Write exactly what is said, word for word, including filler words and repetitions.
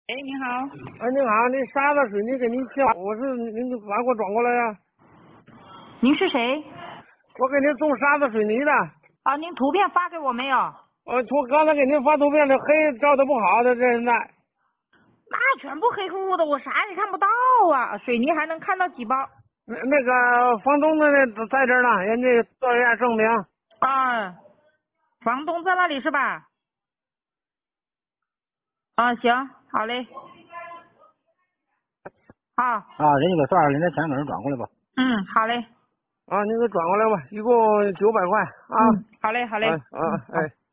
哎，你好。 哎，你好，那沙子水泥给您交，我是您哪给我转过来呀？ 您是谁？ 我给您送沙子水泥的。 啊，您图片发给我没有？ 我图刚才给您发图片，这黑照的不好的，这现在。 那全部黑乎乎的，我啥也看不到啊！水泥还能看到几包？ 那那个房东的那在这儿呢，人家做一下证明。 啊，房东在那里是吧？啊，行，好嘞。好。 啊，人家给算上，人家钱给人转过来吧。 嗯，好嘞。 啊，您给转过来吧，一共九百块啊。 嗯，好嘞，好嘞。 哎啊嗯，好。 哎。